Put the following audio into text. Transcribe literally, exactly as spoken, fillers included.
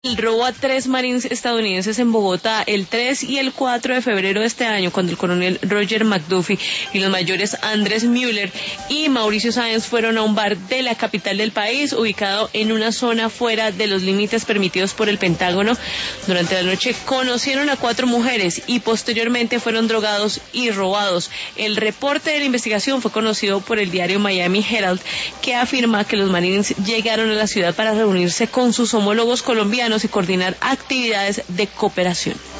El robo a tres marines estadounidenses en Bogotá el tres y el cuatro de febrero de este año, cuando el coronel Roger McDuffie y los mayores Andrés Müller y Mauricio Sáenz fueron a un bar de la capital del país, ubicado en una zona fuera de los límites permitidos por el Pentágono. Durante la noche conocieron a cuatro mujeres y posteriormente fueron drogados y robados. El reporte de la investigación fue conocido por el diario Miami Herald, que afirma que los marines llegaron a la ciudad para reunirse con sus homólogos colombianos y coordinar actividades de cooperación.